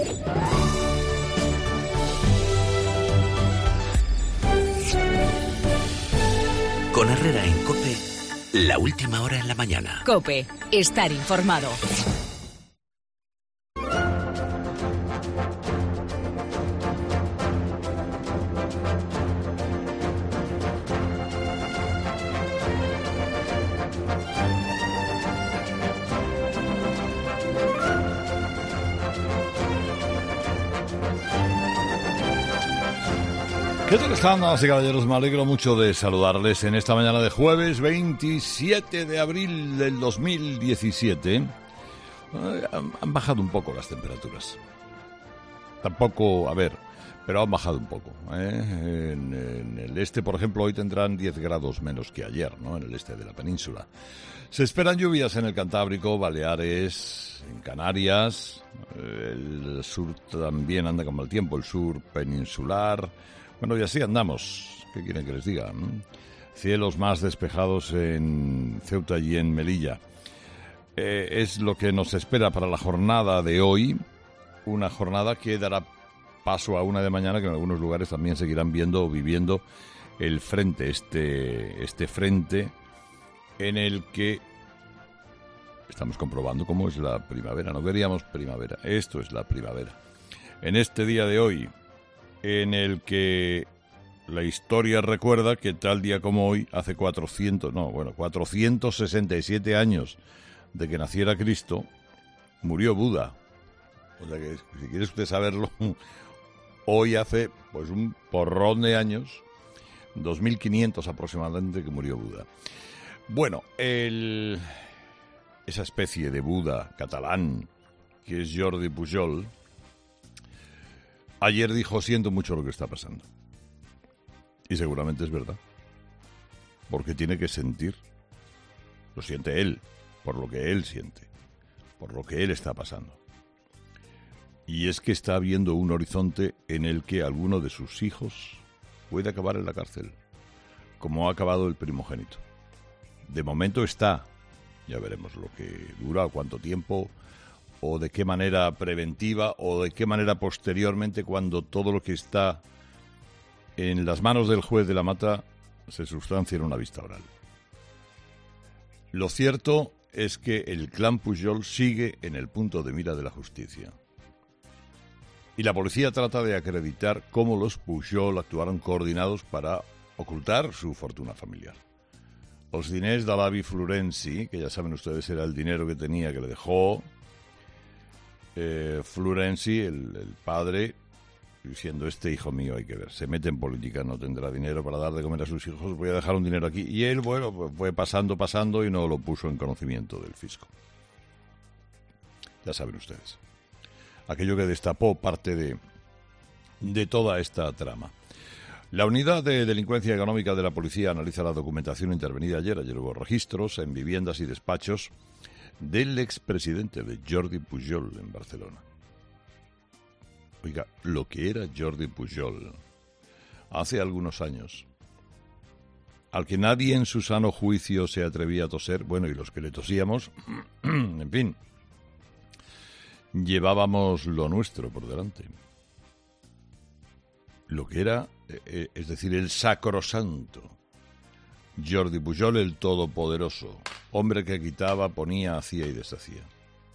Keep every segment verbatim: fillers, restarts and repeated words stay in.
Con Herrera en COPE, la última hora en la mañana. COPE, estar informado. ¿Qué tal están, damas y caballeros? Me alegro mucho de saludarles en esta mañana de jueves veintisiete de abril del dos mil diecisiete. Eh, han, han bajado un poco las temperaturas. Tampoco, a ver, pero han bajado un poco. ¿eh? En, en el este, por ejemplo, hoy tendrán diez grados menos que ayer, ¿no? En el este de la península. Se esperan lluvias en el Cantábrico, Baleares, en Canarias. El sur también anda con mal tiempo, el sur peninsular. Bueno, y así andamos. ¿Qué quieren que les diga? Cielos más despejados en Ceuta y en Melilla. Eh, es lo que nos espera para la jornada de hoy. Una jornada que dará paso a una de mañana, que en algunos lugares también seguirán viendo o viviendo el frente, este, este frente en el que estamos comprobando cómo es la primavera. No queríamos primavera, esto es la primavera. En este día de hoy, en el que la historia recuerda que tal día como hoy, hace cuatrocientos, no, bueno, cuatrocientos sesenta y siete años de que naciera Cristo, murió Buda. O sea que, si quiere usted saberlo, hoy hace pues un porrón de años, dos mil quinientos aproximadamente, que murió Buda. Bueno, el, esa especie de Buda catalán, que es Jordi Pujol, ayer dijo: siento mucho lo que está pasando. Y seguramente es verdad. Porque tiene que sentir. Lo siente él, por lo que él siente, por lo que él está pasando. Y es que está viendo un horizonte en el que alguno de sus hijos puede acabar en la cárcel, como ha acabado el primogénito. De momento está, ya veremos lo que dura, cuánto tiempo, o de qué manera preventiva, o de qué manera posteriormente, cuando todo lo que está en las manos del juez de la mata se sustancia en una vista oral. Lo cierto es que el clan Pujol sigue en el punto de mira de la justicia. Y la policía trata de acreditar cómo los Pujol actuaron coordinados para ocultar su fortuna familiar. Los diners de l'avi Florenci, que ya saben ustedes era el dinero que tenía, que le dejó eh, Florenci, el, el padre, diciendo: este hijo mío, hay que ver, se mete en política, no tendrá dinero para dar de comer a sus hijos, voy a dejar un dinero aquí. Y él, bueno, pues fue pasando, pasando y no lo puso en conocimiento del fisco. Ya saben ustedes. Aquello que destapó parte de, de toda esta trama. La unidad de delincuencia económica de la policía analiza la documentación intervenida ayer. Ayer hubo registros en viviendas y despachos del expresidente, de Jordi Pujol, en Barcelona. Oiga, lo que era Jordi Pujol hace algunos años, al que nadie en su sano juicio se atrevía a toser, bueno, y los que le tosíamos, en fin, llevábamos lo nuestro por delante. Lo que era, eh, es decir, el sacrosanto Jordi Pujol, el todopoderoso, hombre que quitaba, ponía, hacía y deshacía.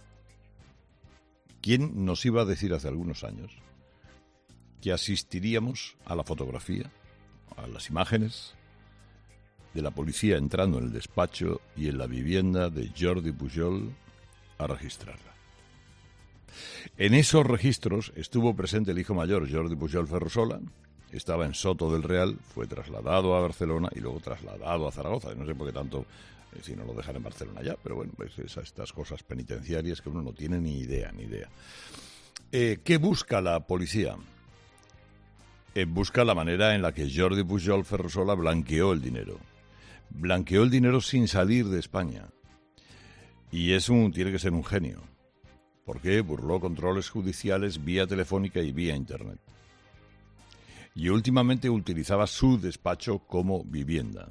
¿Quién nos iba a decir hace algunos años que asistiríamos a la fotografía, a las imágenes de la policía entrando en el despacho y en la vivienda de Jordi Pujol a registrarla? En esos registros estuvo presente el hijo mayor, Jordi Pujol Ferrusola. Estaba en Soto del Real, fue trasladado a Barcelona y luego trasladado a Zaragoza. No sé por qué tanto, eh, si no lo dejan en Barcelona ya, pero bueno, pues esas, estas cosas penitenciarias que uno no tiene ni idea, ni idea. Eh, ¿Qué busca la policía? Eh, busca la manera en la que Jordi Pujol Ferrusola blanqueó el dinero. Blanqueó el dinero sin salir de España. Y es un, tiene que ser un genio. Porque burló controles judiciales vía telefónica y vía internet. Y últimamente utilizaba su despacho como vivienda.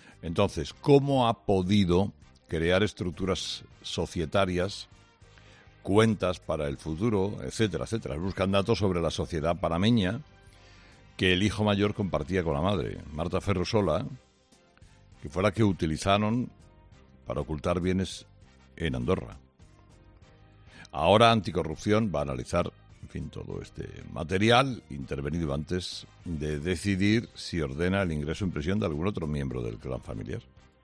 Entonces, ¿cómo ha podido crear estructuras societarias cuentas para el futuro, etcétera, etcétera. Buscan datos sobre la sociedad panameña que el hijo mayor compartía con la madre, Marta Ferrusola, que fue la que utilizaron para ocultar bienes en Andorra. Ahora Anticorrupción va a analizar, en fin, todo este material intervenido antes de decidir si ordena el ingreso en prisión de algún otro miembro del clan familiar.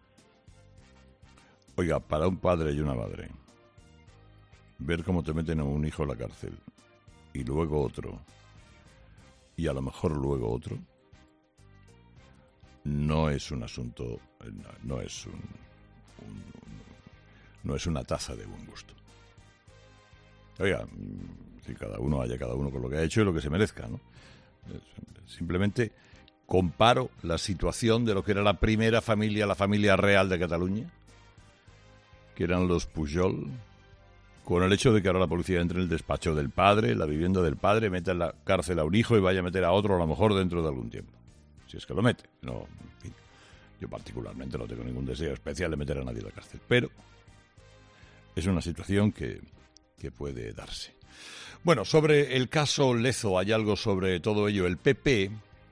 Oiga, para un padre y una madre, ver cómo te meten a un hijo en la cárcel y luego otro, y a lo mejor luego otro, no es un asunto, no, no es un, un, no es una taza de buen gusto. Oiga, si cada uno haya cada uno con lo que ha hecho y lo que se merezca, ¿no? Simplemente comparo la situación de lo que era la primera familia, la familia real de Cataluña, que eran los Pujol, con el hecho de que ahora la policía entre en el despacho del padre, la vivienda del padre, meta en la cárcel a un hijo y vaya a meter a otro a lo mejor dentro de algún tiempo. Si es que lo mete. No, en fin, yo particularmente no tengo ningún deseo especial de meter a nadie en la cárcel, pero es una situación que, que puede darse. Bueno, sobre el caso Lezo hay algo sobre todo ello. El P P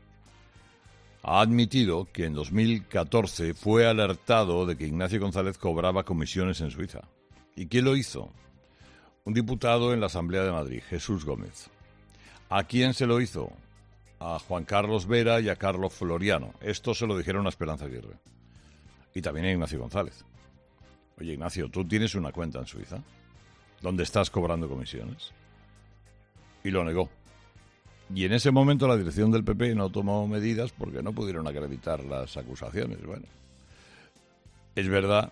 ha admitido que en dos mil catorce fue alertado de que Ignacio González cobraba comisiones en Suiza. ¿Y quién lo hizo? Un diputado en la Asamblea de Madrid, Jesús Gómez. ¿A quién se lo hizo? A Juan Carlos Vera y a Carlos Floriano. Esto se lo dijeron a Esperanza Aguirre. Y también a Ignacio González. Oye, Ignacio, ¿tú tienes una cuenta en Suiza donde estás cobrando comisiones? Y lo negó. Y en ese momento la dirección del P P no tomó medidas porque no pudieron acreditar las acusaciones. Bueno, es verdad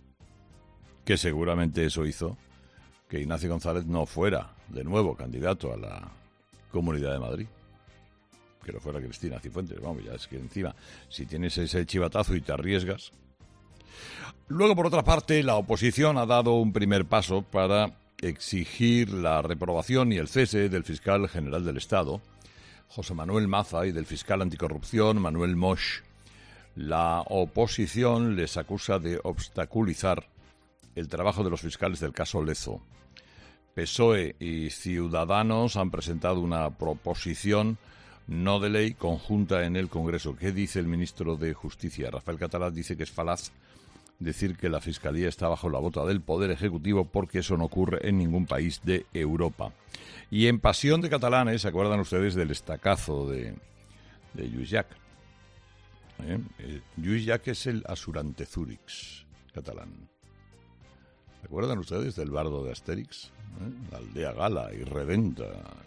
que seguramente eso hizo que Ignacio González no fuera de nuevo candidato a la Comunidad de Madrid. Que lo fuera Cristina Cifuentes. Vamos, ya es que encima, si tienes ese chivatazo y te arriesgas. Luego, por otra parte, la oposición ha dado un primer paso para exigir la reprobación y el cese del fiscal general del Estado, José Manuel Maza, y del fiscal anticorrupción, Manuel Moix. La oposición les acusa de obstaculizar el trabajo de los fiscales del caso Lezo. P S O E y Ciudadanos han presentado una proposición no de ley conjunta en el Congreso. ¿Qué dice el ministro de Justicia? Rafael Catalá dice que es falaz decir que la Fiscalía está bajo la bota del Poder Ejecutivo porque eso no ocurre en ningún país de Europa. Y en Pasión de Catalanes, ¿se acuerdan ustedes del estacazo de, de Lluís Llach? ¿Eh? Eh, Lluís Llach es el Asurantezúrix catalán. ¿Se acuerdan ustedes del bardo de Astérix? ¿Eh? La aldea gala y redenta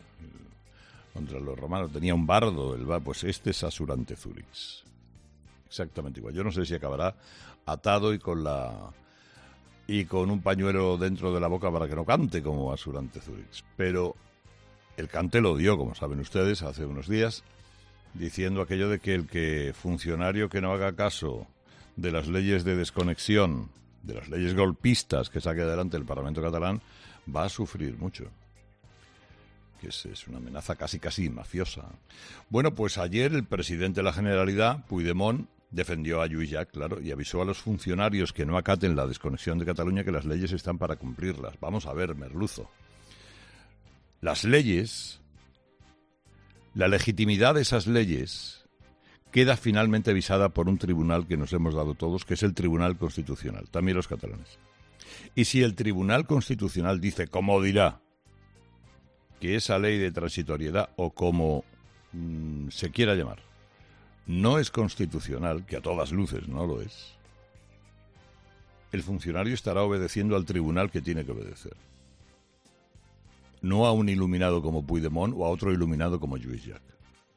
contra los romanos. Tenía un bardo, el bar, pues este es Asurantezúrix. Exactamente igual. Yo no sé si acabará atado y con la y con un pañuelo dentro de la boca para que no cante como Asurantezúrix. Pero el cante lo dio, como saben ustedes, hace unos días, diciendo aquello de que el que funcionario que no haga caso de las leyes de desconexión, de las leyes golpistas que saque adelante el Parlamento catalán, va a sufrir mucho. Que es, es una amenaza casi casi mafiosa. Bueno, pues ayer el presidente de la Generalidad, Puigdemont, defendió a Lluís Llach, claro, y avisó a los funcionarios que no acaten la desconexión de Cataluña que las leyes están para cumplirlas. Vamos a ver, merluzo. Las leyes, la legitimidad de esas leyes queda finalmente avisada por un tribunal que nos hemos dado todos, que es el Tribunal Constitucional, también los catalanes. Y si el Tribunal Constitucional dice, como dirá, que esa ley de transitoriedad, o como mmm, se quiera llamar, no es constitucional, que a todas luces no lo es, el funcionario estará obedeciendo al tribunal que tiene que obedecer. No a un iluminado como Puigdemont o a otro iluminado como Lluís Llach.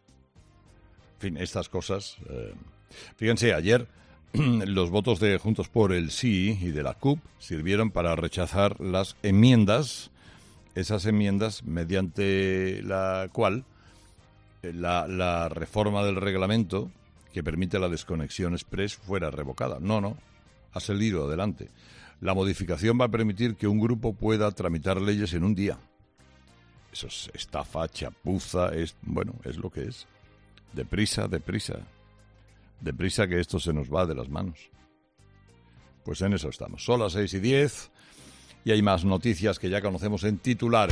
En fin, estas cosas... Eh, fíjense, ayer los votos de Juntos por el Sí y de la C U P sirvieron para rechazar las enmiendas, esas enmiendas mediante la cual la, la reforma del reglamento que permite la desconexión express fuera revocada. No, no, ha salido adelante. La modificación va a permitir que un grupo pueda tramitar leyes en un día. Eso es estafa, chapuza, es, bueno, es lo que es. Deprisa, deprisa. Deprisa que esto se nos va de las manos. Pues en eso estamos. Son las seis y diez y hay más noticias que ya conocemos en titulares.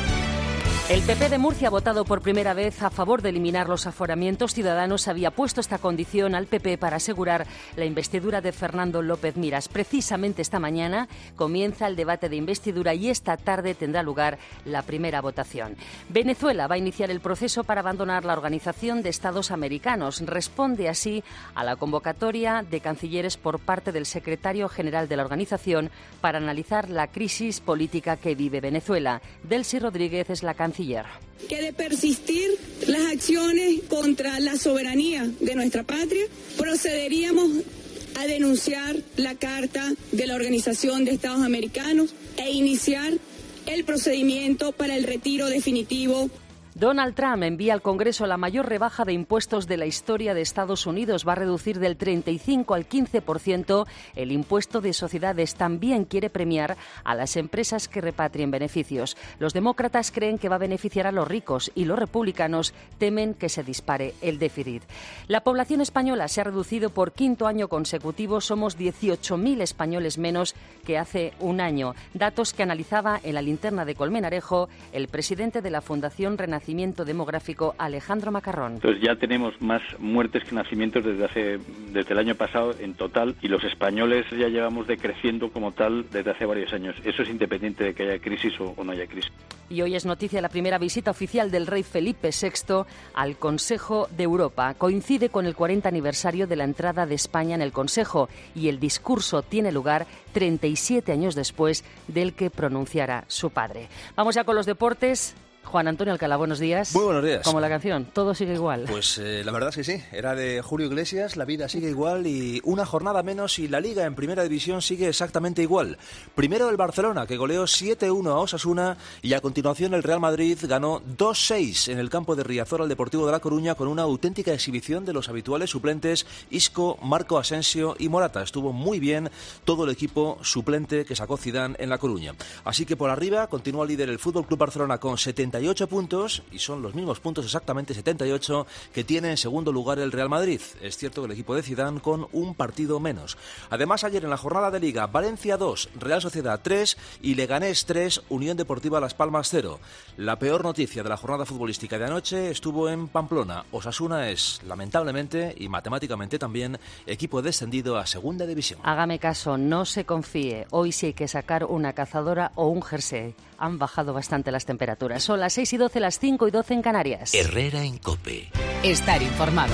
El P P de Murcia ha votado por primera vez a favor de eliminar los aforamientos. Ciudadanos había puesto esta condición al P P para asegurar la investidura de Fernando López Miras. Precisamente esta mañana comienza el debate de investidura y esta tarde tendrá lugar la primera votación. Venezuela va a iniciar el proceso para abandonar la Organización de Estados Americanos. Responde así a la convocatoria de cancilleres por parte del secretario general de la organización para analizar la crisis política que vive Venezuela. Delcy Rodríguez es la canciller. Que de persistir las acciones contra la soberanía de nuestra patria, procederíamos a denunciar la Carta de la Organización de Estados Americanos e iniciar el procedimiento para el retiro definitivo. Donald Trump envía al Congreso la mayor rebaja de impuestos de la historia de Estados Unidos. Va a reducir del treinta y cinco al quince por ciento el impuesto de sociedades. También quiere premiar a las empresas que repatrien beneficios. Los demócratas creen que va a beneficiar a los ricos y los republicanos temen que se dispare el déficit. La población española se ha reducido por quinto año consecutivo. Somos dieciocho mil españoles menos que hace un año. Datos que analizaba en la linterna de Colmenarejo el presidente de la Fundación Renacimiento Demográfico, Alejandro Macarrón. Entonces ya tenemos más muertes que nacimientos desde hace desde el año pasado en total, y los españoles ya llevamos decreciendo como tal desde hace varios años. Eso es independiente de que haya crisis o, o no haya crisis. Y hoy es noticia la primera visita oficial del rey Felipe sexto al Consejo de Europa. Coincide con el cuarenta aniversario de la entrada de España en el Consejo y el discurso tiene lugar treinta y siete años después del que pronunciara su padre. Vamos ya con los deportes. Juan Antonio Alcalá, buenos días. Muy buenos días. Como la canción, todo sigue igual. Pues eh, la verdad es que sí, era de Julio Iglesias, la vida sigue igual y una jornada menos y la Liga en Primera División sigue exactamente igual. Primero el Barcelona, que goleó siete uno a Osasuna, y a continuación el Real Madrid ganó dos seis en el campo de Riazor al Deportivo de La Coruña con una auténtica exhibición de los habituales suplentes Isco, Marco Asensio y Morata. Estuvo muy bien todo el equipo suplente que sacó Zidane en La Coruña. Así que por arriba continúa líder el F C Barcelona con setenta y ocho puntos, y son los mismos puntos, exactamente setenta y ocho, que tiene en segundo lugar el Real Madrid. Es cierto que el equipo de Zidane con un partido menos. Además, ayer en la jornada de Liga, Valencia dos, Real Sociedad tres y Leganés tres, Unión Deportiva Las Palmas cero. La peor noticia de la jornada futbolística de anoche estuvo en Pamplona. Osasuna es, lamentablemente y matemáticamente también, equipo descendido a Segunda División. Hágame caso, no se confíe. Hoy sí hay que sacar una cazadora o un jersey. Han bajado bastante las temperaturas. Son las seis y doce, las cinco y doce en Canarias. Herrera en COPE. Estar informado.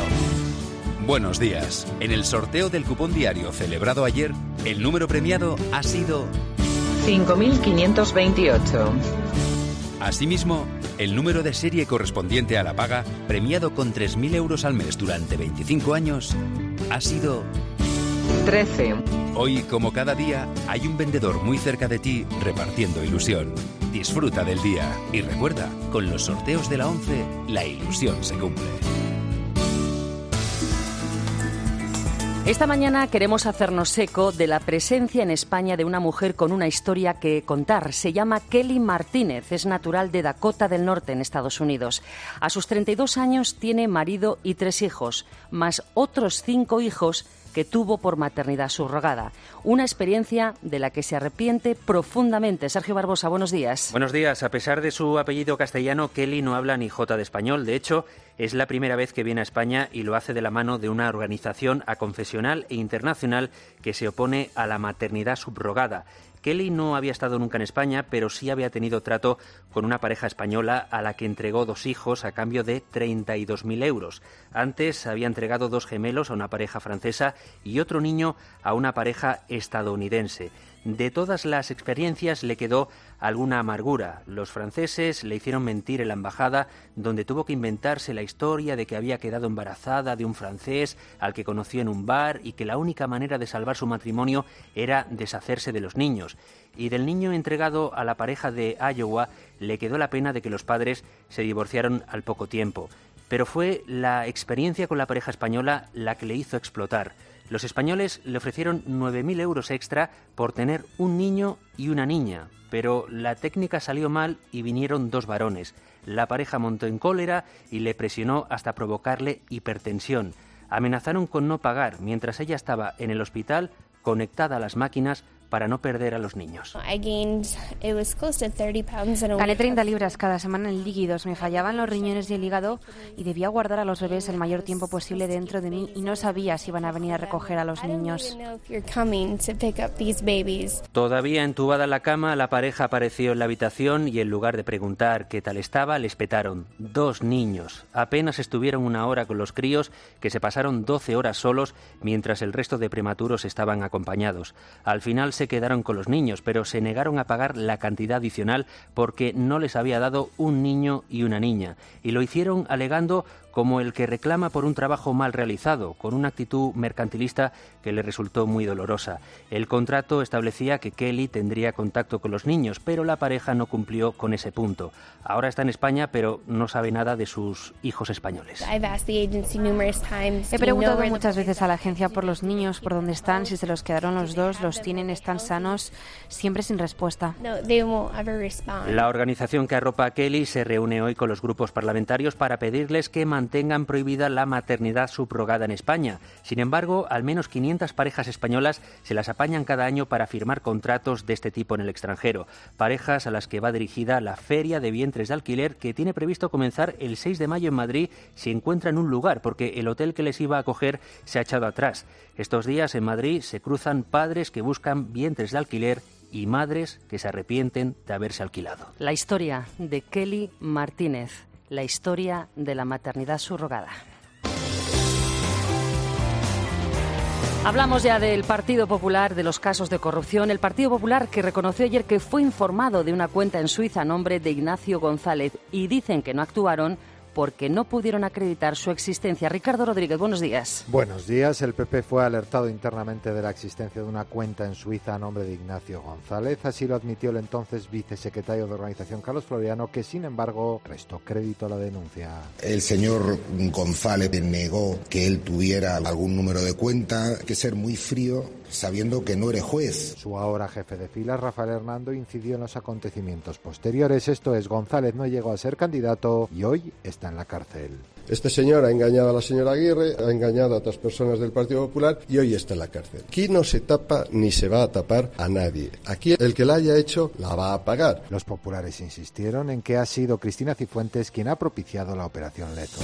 Buenos días. En el sorteo del cupón diario celebrado ayer, el número premiado ha sido cinco mil quinientos veintiocho. Asimismo, el número de serie correspondiente a la paga, premiado con tres mil euros al mes durante veinticinco años, ha sido trece. Hoy, como cada día, hay un vendedor muy cerca de ti repartiendo ilusión. Disfruta del día y recuerda, con los sorteos de la once, la ilusión se cumple. Esta mañana queremos hacernos eco de la presencia en España de una mujer con una historia que contar. Se llama Kelly Martínez, es natural de Dakota del Norte, en Estados Unidos. A sus treinta y dos años tiene marido y tres hijos, más otros cinco hijos que tuvo por maternidad subrogada. Una experiencia de la que se arrepiente profundamente. Sergio Barbosa, buenos días. Buenos días. A pesar de su apellido castellano, Kelly no habla ni jota de español. De hecho, es la primera vez que viene a España y lo hace de la mano de una organización aconfesional e internacional que se opone a la maternidad subrogada. Kelly no había estado nunca en España, pero sí había tenido trato con una pareja española a la que entregó dos hijos a cambio de treinta y dos mil euros. Antes había entregado dos gemelos a una pareja francesa y otro niño a una pareja estadounidense. De todas las experiencias le quedó alguna amargura. Los franceses le hicieron mentir en la embajada, donde tuvo que inventarse la historia de que había quedado embarazada de un francés al que conoció en un bar y que la única manera de salvar su matrimonio era deshacerse de los niños. Y del niño entregado a la pareja de Iowa le quedó la pena de que los padres se divorciaron al poco tiempo. Pero fue la experiencia con la pareja española la que le hizo explotar. Los españoles le ofrecieron nueve mil euros extra por tener un niño y una niña, pero la técnica salió mal y vinieron dos varones. La pareja montó en cólera y le presionó hasta provocarle hipertensión. Amenazaron con no pagar mientras ella estaba en el hospital conectada a las máquinas para no perder a los niños. Gané treinta libras cada semana en líquidos, me fallaban los riñones y el hígado y debía guardar a los bebés el mayor tiempo posible dentro de mí y no sabía si iban a venir a recoger a los niños. Todavía entubada en la cama, la pareja apareció en la habitación y en lugar de preguntar qué tal estaba, le espetaron dos niños. Apenas estuvieron una hora con los críos, que se pasaron doce horas solos mientras el resto de prematuros estaban acompañados. Al final se quedaron con los niños, pero se negaron a pagar la cantidad adicional porque no les había dado un niño y una niña. Y lo hicieron alegando como el que reclama por un trabajo mal realizado, con una actitud mercantilista que le resultó muy dolorosa. El contrato establecía que Kelly tendría contacto con los niños, pero la pareja no cumplió con ese punto. Ahora está en España, pero no sabe nada de sus hijos españoles. He preguntado muchas veces a la agencia por los niños, por dónde están, si se los quedaron los dos, los tienen, están sanos, siempre sin respuesta. La organización que arropa a Kelly se reúne hoy con los grupos parlamentarios para pedirles que mantengan mantengan prohibida la maternidad subrogada en España. Sin embargo, al menos quinientas parejas españolas se las apañan cada año para firmar contratos de este tipo en el extranjero. Parejas a las que va dirigida la Feria de Vientres de Alquiler, que tiene previsto comenzar el seis de mayo en Madrid si encuentran un lugar, porque el hotel que les iba a acoger se ha echado atrás. Estos días en Madrid se cruzan padres que buscan vientres de alquiler y madres que se arrepienten de haberse alquilado. La historia de Kelly Martínez. La historia de la maternidad subrogada. Hablamos ya del Partido Popular, de los casos de corrupción. El Partido Popular, que reconoció ayer que fue informado de una cuenta en Suiza a nombre de Ignacio González, y dicen que no actuaron porque no pudieron acreditar su existencia. Ricardo Rodríguez, buenos días. Buenos días. El P P fue alertado internamente de la existencia de una cuenta en Suiza a nombre de Ignacio González. Así lo admitió el entonces vicesecretario de Organización, Carlos Floriano, que sin embargo restó crédito a la denuncia. El señor González negó que él tuviera algún número de cuenta. Hay que ser muy frío sabiendo que no eres juez. Su ahora jefe de filas, Rafael Hernando, incidió en los acontecimientos posteriores. Esto es, González no llegó a ser candidato y hoy está en la cárcel. Este señor ha engañado a la señora Aguirre, ha engañado a otras personas del Partido Popular y hoy está en la cárcel. Aquí no se tapa ni se va a tapar a nadie. Aquí el que la haya hecho la va a pagar. Los populares insistieron en que ha sido Cristina Cifuentes quien ha propiciado la operación Lezo.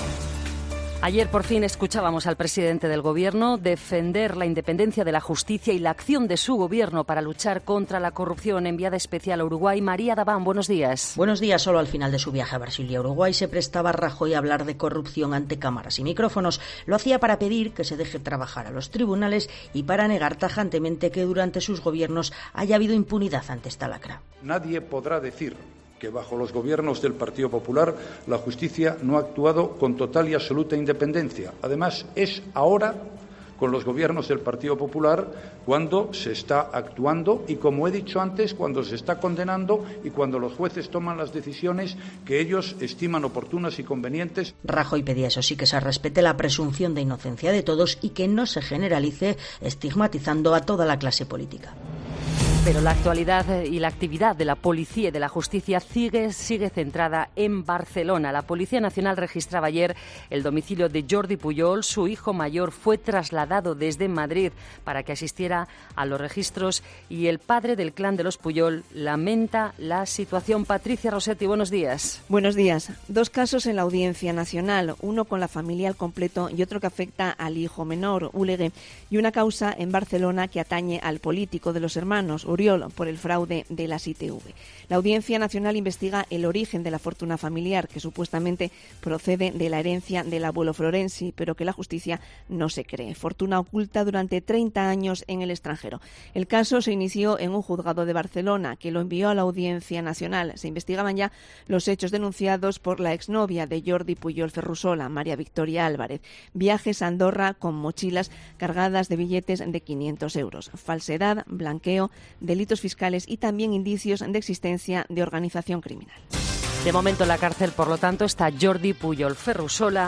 Ayer por fin escuchábamos al presidente del Gobierno defender la independencia de la justicia y la acción de su Gobierno para luchar contra la corrupción. Enviada especial a Uruguay, María Dabán, buenos días. Buenos días. Solo al final de su viaje a Brasil y a Uruguay se prestaba Rajoy a hablar de corrupción ante cámaras y micrófonos. Lo hacía para pedir que se deje trabajar a los tribunales y para negar tajantemente que durante sus gobiernos haya habido impunidad ante esta lacra. Nadie podrá decir que bajo los gobiernos del Partido Popular la justicia no ha actuado con total y absoluta independencia. Además, es ahora, con los gobiernos del Partido Popular, cuando se está actuando y, como he dicho antes, cuando se está condenando y cuando los jueces toman las decisiones que ellos estiman oportunas y convenientes. Rajoy pedía, eso sí, que se respete la presunción de inocencia de todos y que no se generalice estigmatizando a toda la clase política. Pero la actualidad y la actividad de la policía y de la justicia sigue, sigue centrada en Barcelona. La Policía Nacional registraba ayer el domicilio de Jordi Pujol. Su hijo mayor fue trasladado desde Madrid para que asistiera a los registros y el padre del clan de los Pujol lamenta la situación. Patricia Rossetti, buenos días. Buenos días. Dos casos en la Audiencia Nacional, uno con la familia al completo y otro que afecta al hijo menor, Ulegue, y una causa en Barcelona que atañe al político de los hermanos, Oriol, por el fraude de las I T V. La Audiencia Nacional investiga el origen de la fortuna familiar, que supuestamente procede de la herencia del abuelo Florenzi, pero que la justicia no se cree. Fortuna oculta durante treinta años en el extranjero. El caso se inició en un juzgado de Barcelona, que lo envió a la Audiencia Nacional. Se investigaban ya los hechos denunciados por la exnovia de Jordi Pujol Ferrusola, María Victoria Álvarez. Viajes a Andorra con mochilas cargadas de billetes de quinientos euros. Falsedad, blanqueo, delitos fiscales y también indicios de existencia de organización criminal. De momento en la cárcel, por lo tanto, está Jordi Pujol Ferrusola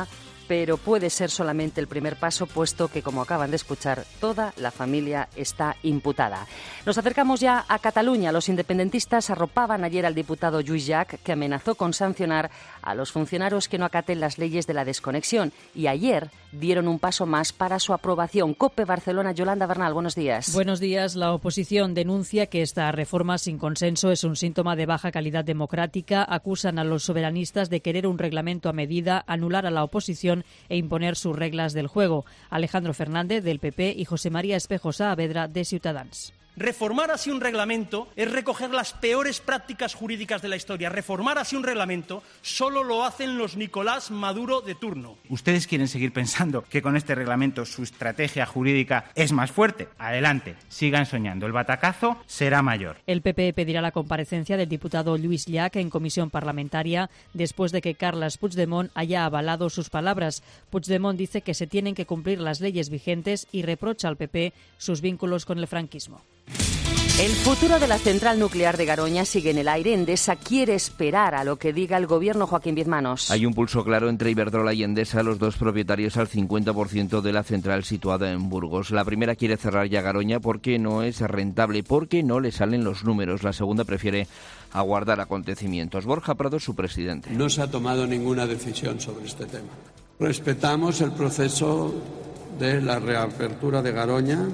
pero puede ser solamente el primer paso, puesto que, como acaban de escuchar, toda la familia está imputada. Nos acercamos ya a Cataluña. Los independentistas arropaban ayer al diputado Lluís Llach, que amenazó con sancionar a los funcionarios que no acaten las leyes de la desconexión, y ayer dieron un paso más para su aprobación. COPE Barcelona, Yolanda Bernal, buenos días. Buenos días. La oposición denuncia que esta reforma sin consenso es un síntoma de baja calidad democrática. Acusan a los soberanistas de querer un reglamento a medida, anular a la oposición e imponer sus reglas del juego. Alejandro Fernández, del P P, y José María Espejo Saavedra, de Ciutadans. Reformar así un reglamento es recoger las peores prácticas jurídicas de la historia. Reformar así un reglamento solo lo hacen los Nicolás Maduro de turno. ¿Ustedes quieren seguir pensando que con este reglamento su estrategia jurídica es más fuerte? Adelante, sigan soñando. El batacazo será mayor. El P P pedirá la comparecencia del diputado Lluís Llach en comisión parlamentaria después de que Carles Puigdemont haya avalado sus palabras. Puigdemont dice que se tienen que cumplir las leyes vigentes y reprocha al P P sus vínculos con el franquismo. El futuro de la central nuclear de Garoña sigue en el aire. Endesa quiere esperar a lo que diga el gobierno. Joaquín Viezmanos. Hay un pulso claro entre Iberdrola y Endesa, los dos propietarios al cincuenta por ciento de la central situada en Burgos. La primera quiere cerrar ya Garoña porque no es rentable, porque no le salen los números. La segunda prefiere aguardar acontecimientos. Borja Prado, su presidente. No se ha tomado ninguna decisión sobre este tema. Respetamos el proceso de la reapertura de Garoña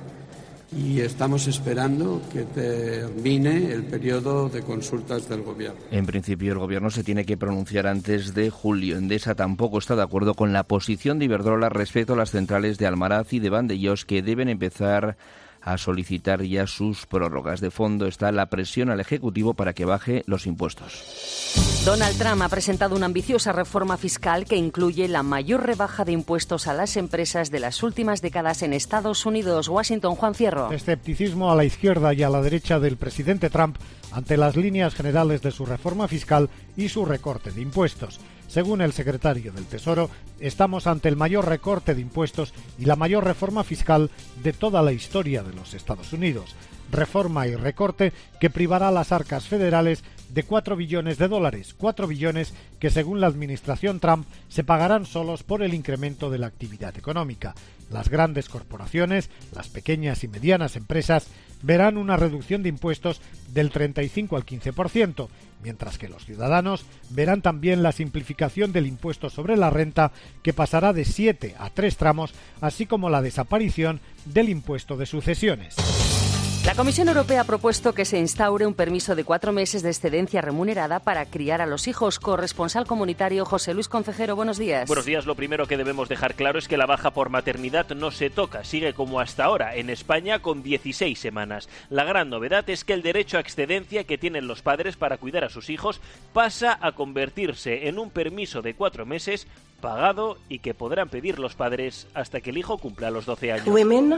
y estamos esperando que termine el periodo de consultas del Gobierno. En principio, el Gobierno se tiene que pronunciar antes de julio. Endesa tampoco está de acuerdo con la posición de Iberdrola respecto a las centrales de Almaraz y de Vandellós, que deben empezar a solicitar ya sus prórrogas. De fondo está la presión al Ejecutivo para que baje los impuestos. Donald Trump ha presentado una ambiciosa reforma fiscal que incluye la mayor rebaja de impuestos a las empresas de las últimas décadas en Estados Unidos. Washington, Juan Fierro. Escepticismo a la izquierda y a la derecha del presidente Trump ante las líneas generales de su reforma fiscal y su recorte de impuestos. Según el secretario del Tesoro, estamos ante el mayor recorte de impuestos y la mayor reforma fiscal de toda la historia de los Estados Unidos. Reforma y recorte que privará a las arcas federales de cuatro billones de dólares, cuatro billones que según la administración Trump se pagarán solos por el incremento de la actividad económica. Las grandes corporaciones, las pequeñas y medianas empresas verán una reducción de impuestos del treinta y cinco al quince por ciento, mientras que los ciudadanos verán también la simplificación del impuesto sobre la renta, que pasará de siete a tres tramos, así como la desaparición del impuesto de sucesiones. La Comisión Europea ha propuesto que se instaure un permiso de cuatro meses de excedencia remunerada para criar a los hijos. Corresponsal comunitario José Luis Concejero, buenos días. Buenos días. Lo primero que debemos dejar claro es que la baja por maternidad no se toca, sigue como hasta ahora, en España con dieciséis semanas. La gran novedad es que el derecho a excedencia que tienen los padres para cuidar a sus hijos pasa a convertirse en un permiso de cuatro meses pagado y que podrán pedir los padres hasta que el hijo cumpla los doce años. Women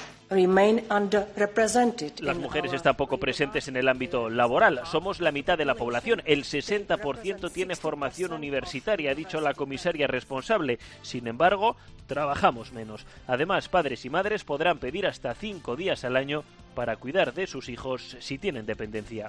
remain underrepresented. Las mujeres están poco presentes en el ámbito laboral. Somos la mitad de la población. El sesenta por ciento tiene formación universitaria, ha dicho la comisaria responsable. Sin embargo, trabajamos menos. Además, padres y madres podrán pedir hasta cinco días al año para cuidar de sus hijos si tienen dependencia.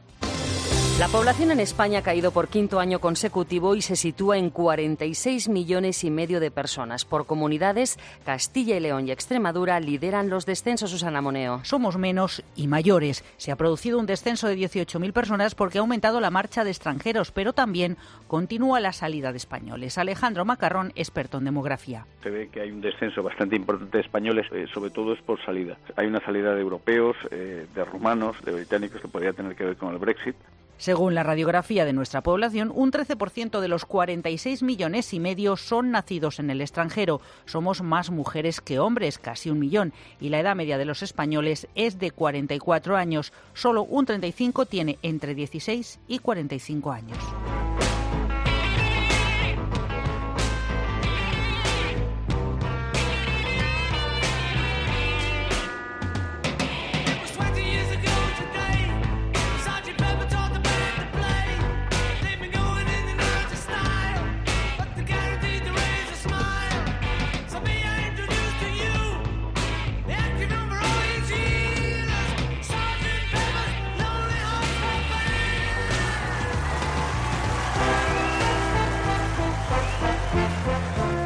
La población en España ha caído por quinto año consecutivo y se sitúa en cuarenta y seis millones y medio de personas. Por comunidades, Castilla y León y Extremadura lideran los descensos. Susana Moneo. Somos menos y mayores. Se ha producido un descenso de dieciocho mil personas porque ha aumentado la marcha de extranjeros, pero también continúa la salida de españoles. Alejandro Macarrón, experto en demografía. Se ve que hay un descenso bastante importante de españoles, eh, sobre todo es por salida. Hay una salida de europeos, eh, de rumanos, de británicos, que podría tener que ver con el Brexit. Según la radiografía de nuestra población, un trece por ciento de los cuarenta y seis millones y medio son nacidos en el extranjero. Somos más mujeres que hombres, casi un millón, y la edad media de los españoles es de cuarenta y cuatro años. Solo un treinta y cinco tiene entre dieciséis y cuarenta y cinco años.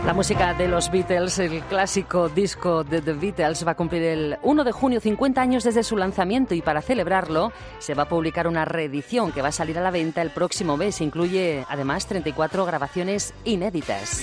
La música de los Beatles, el clásico disco de The Beatles, va a cumplir el primero de junio cincuenta años desde su lanzamiento, y para celebrarlo se va a publicar una reedición que va a salir a la venta el próximo mes. Incluye además treinta y cuatro grabaciones inéditas.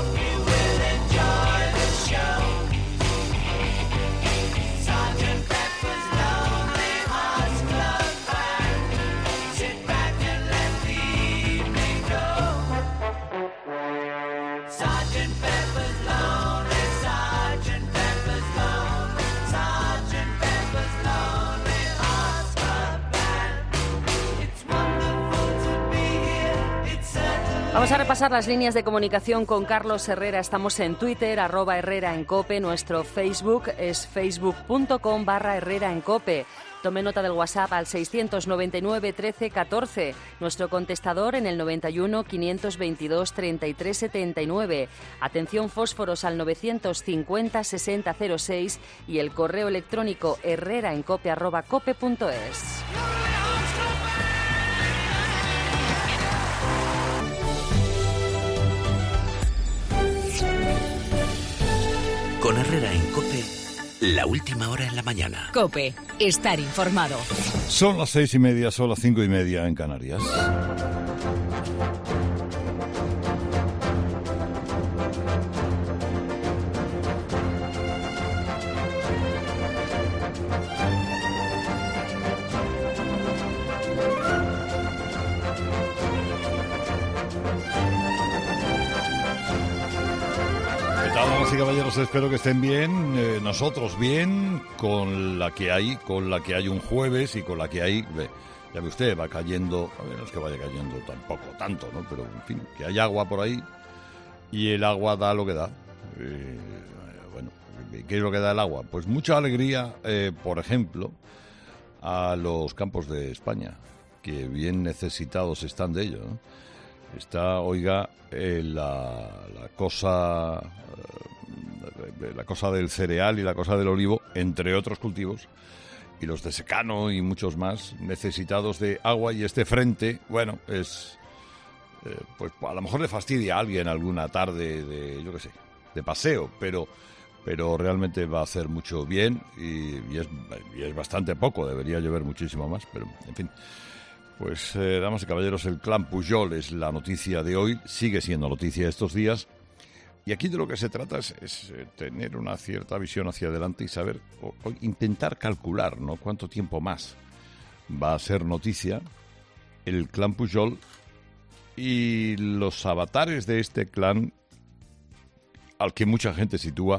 Vamos a repasar las líneas de comunicación con Carlos Herrera. Estamos en Twitter, arroba Herrera en Cope. Nuestro Facebook es facebook.com barra Herrera en Cope. Tome nota del WhatsApp al seiscientos noventa y nueve trece catorce. Nuestro contestador en el noventa y uno quinientos veintidós treinta y tres setenta y nueve. Atención fósforos al novecientos cincuenta sesenta cero seis y el correo electrónico herreraencope arroba cope punto es. Con Herrera en Cope, la última hora en la mañana. Cope, estar informado. Son las seis y media, son las cinco y media en Canarias. Damas y caballeros, espero que estén bien, eh, nosotros bien, con la que hay, con la que hay un jueves y con la que hay, eh, ya ve usted, va cayendo, a ver, no es que vaya cayendo tampoco, tanto, ¿no? Pero, en fin, que hay agua por ahí y el agua da lo que da. Eh, bueno, ¿qué es lo que da el agua? Pues mucha alegría, eh, por ejemplo, a los campos de España, que bien necesitados están de ello, ¿no? Está, oiga, eh, la, la cosa eh, la cosa del cereal y la cosa del olivo, entre otros cultivos, y los de secano y muchos más, necesitados de agua, y este frente, bueno, es eh, pues a lo mejor le fastidia a alguien alguna tarde de, yo qué sé, de paseo, pero pero realmente va a hacer mucho bien, y, y, es, y es bastante poco, debería llover muchísimo más, pero en fin. Pues, eh, damas y caballeros, el clan Pujol es la noticia de hoy, sigue siendo noticia estos días, y aquí de lo que se trata es, es eh, tener una cierta visión hacia adelante y saber, o, o intentar calcular, ¿no?, cuánto tiempo más va a ser noticia el clan Pujol y los avatares de este clan, al que mucha gente sitúa,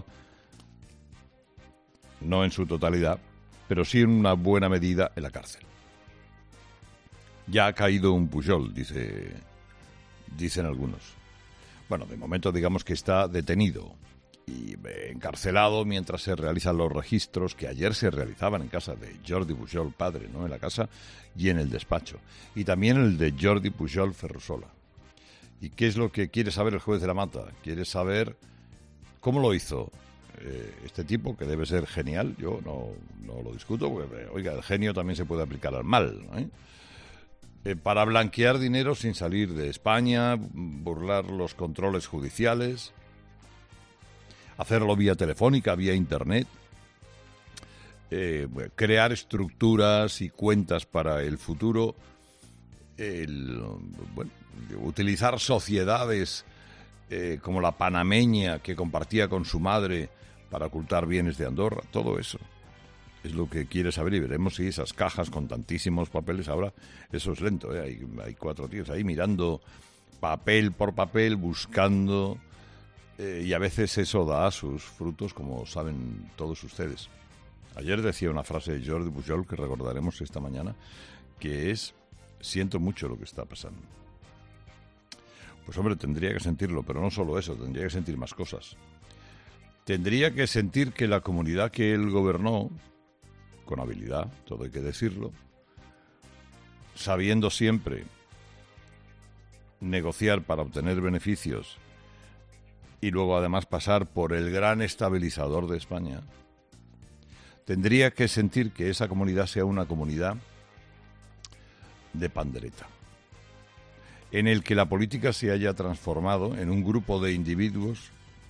no en su totalidad, pero sí en una buena medida en la cárcel. Ya ha caído un Pujol, dice, dicen algunos. Bueno, de momento digamos que está detenido y encarcelado mientras se realizan los registros que ayer se realizaban en casa de Jordi Pujol padre, ¿no?, en la casa y en el despacho. Y también el de Jordi Pujol Ferrusola. ¿Y qué es lo que quiere saber el juez de la Mata? Quiere saber cómo lo hizo eh, este tipo, que debe ser genial. Yo no, no lo discuto, porque, oiga, el genio también se puede aplicar al mal, ¿eh? Eh, para blanquear dinero sin salir de España, burlar los controles judiciales, hacerlo vía telefónica, vía internet, eh, crear estructuras y cuentas para el futuro, el, bueno, utilizar sociedades eh, como la panameña que compartía con su madre para ocultar bienes de Andorra, todo eso es lo que quiere saber, y veremos si esas cajas con tantísimos papeles, ahora eso es lento, ¿eh? hay, hay cuatro tíos ahí mirando papel por papel, buscando, eh, y a veces eso da sus frutos, como saben todos ustedes. Ayer decía una frase de Jordi Pujol que recordaremos esta mañana, que es: siento mucho lo que está pasando. Pues hombre, tendría que sentirlo, pero no solo eso, tendría que sentir más cosas. Tendría que sentir que la comunidad que él gobernó, con habilidad, todo hay que decirlo, sabiendo siempre negociar para obtener beneficios y luego además pasar por el gran estabilizador de España, tendría que sentir que esa comunidad sea una comunidad de pandereta, en el que la política se haya transformado en un grupo de individuos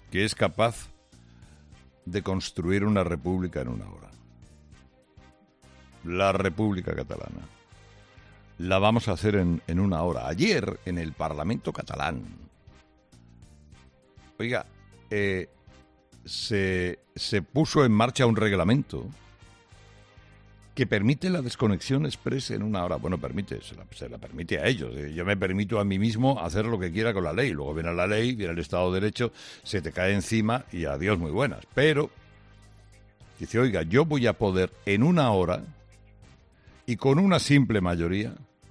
que es capaz de construir una república en una hora. La República Catalana. La vamos a hacer en, en una hora. Ayer, en el Parlamento catalán, oiga, eh, se, se puso en marcha un reglamento que permite la desconexión express en una hora. Bueno, permite, se la, se la permite a ellos. Yo me permito a mí mismo hacer lo que quiera con la ley. Luego viene la ley, viene el Estado de Derecho, se te cae encima y adiós, muy buenas. Pero, dice, oiga, yo voy a poder en una hora y con una simple mayoría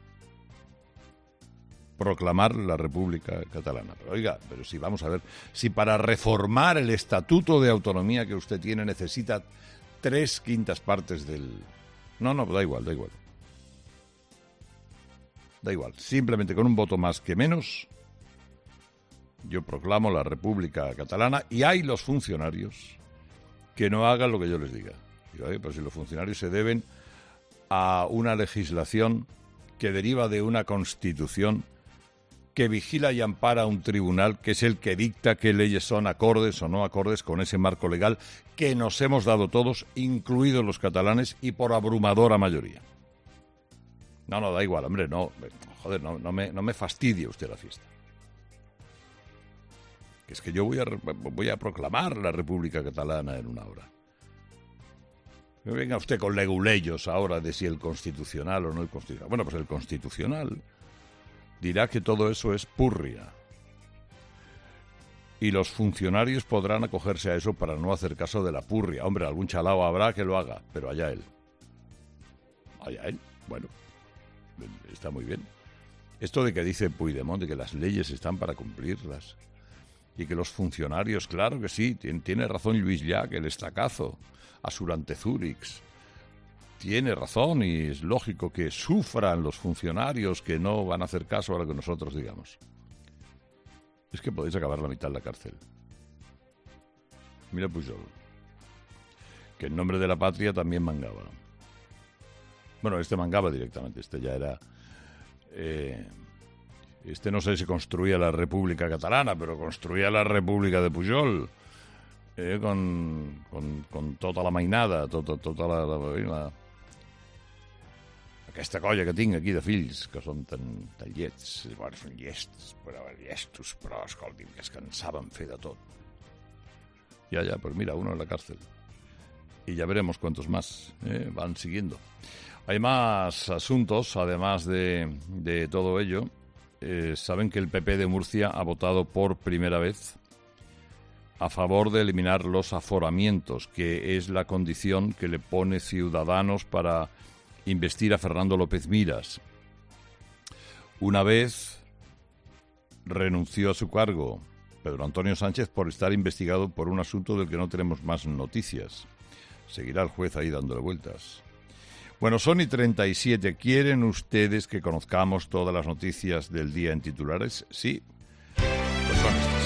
proclamar la República Catalana. Pero oiga, pero si vamos a ver, si para reformar el Estatuto de Autonomía que usted tiene necesita tres quintas partes del... No, no, da igual, da igual. Da igual. Simplemente con un voto más que menos, yo proclamo la República Catalana y hay los funcionarios que no hagan lo que yo les diga. Digo, pero si los funcionarios se deben a una legislación que deriva de una Constitución que vigila y ampara un tribunal que es el que dicta qué leyes son acordes o no acordes con ese marco legal que nos hemos dado todos, incluidos los catalanes, y por abrumadora mayoría. No, no, da igual, hombre, no, joder, no, no, me, no me fastidie usted la fiesta. Que es que yo voy a, voy a proclamar la República Catalana en una hora. No venga usted con leguleyos ahora de si el constitucional o no el constitucional. Bueno, pues el constitucional dirá que todo eso es purria. Y los funcionarios podrán acogerse a eso para no hacer caso de la purria. Hombre, algún chalao habrá que lo haga, pero allá él. Allá él. Bueno, está muy bien. Esto de que dice Puigdemont, de que las leyes están para cumplirlas. Y que los funcionarios, claro que sí, tiene, tiene razón Luis Llach, el estacazo, Asurante Zurix. Tiene razón y es lógico que sufran los funcionarios que no van a hacer caso a lo que nosotros digamos. Es que podéis acabar la mitad en la cárcel. Mira Pujol, que en nombre de la patria también mangaba. Bueno, este mangaba directamente, este ya era... Eh, este no sé si construía la República Catalana, pero construía la República de Pujol, eh, con, con, con tota la mainada, tota, tota la... la, la aquesta colla que tinc aquí de fills, que són tan, tan llets, bueno, són llestos, però llestos, però, escolti'm, que es que en saben fer de tot. Ya, ya, pues mira, uno en la cárcel. Y ya veremos cuántos más eh, van siguiendo. Hay más asuntos, además de, de todo ello. Eh, saben que el P P de Murcia ha votado por primera vez a favor de eliminar los aforamientos, que es la condición que le pone Ciudadanos para investir a Fernando López Miras. Una vez renunció a su cargo Pedro Antonio Sánchez por estar investigado por un asunto del que no tenemos más noticias. Seguirá el juez ahí dándole vueltas. Bueno, son y treinta y siete. ¿Quieren ustedes que conozcamos todas las noticias del día en titulares? Sí. Pues son estas.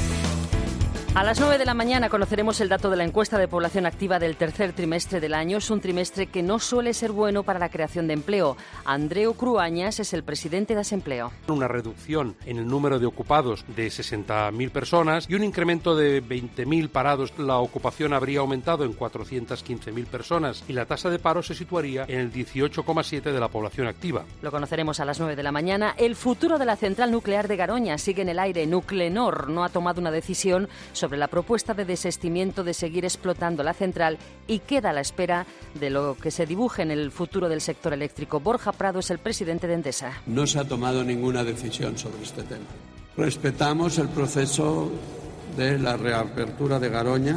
A las nueve de la mañana conoceremos el dato de la encuesta de población activa del tercer trimestre del año. Es un trimestre que no suele ser bueno para la creación de empleo. Andreu Cruañas es el presidente de Asempleo. Una reducción en el número de ocupados de sesenta mil personas y un incremento de veinte mil parados. La ocupación habría aumentado en cuatrocientas quince mil personas y la tasa de paro se situaría en el dieciocho coma siete por ciento de la población activa. Lo conoceremos a las nueve de la mañana. El futuro de la central nuclear de Garoña sigue en el aire. Nuclenor no ha tomado una decisión sobre la propuesta de desistimiento de seguir explotando la central y queda a la espera de lo que se dibuje en el futuro del sector eléctrico. Borja Prado es el presidente de Endesa. No se ha tomado ninguna decisión sobre este tema. Respetamos el proceso de la reapertura de Garoña